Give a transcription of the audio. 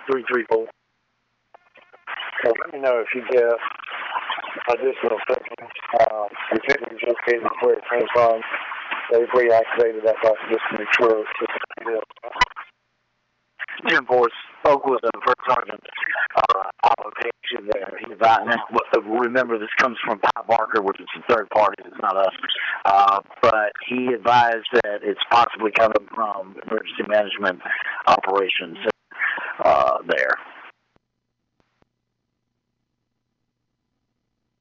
334. So let me know if you get additional seconds. You couldn't just get where it came from. They've reactivated that bus just to make sure it's 10-4, spoke with the first sergeant on location there. He advised, remember this comes from Pat Barker, which is a third party, it's not us. But he advised that it's possibly coming from emergency management operations there.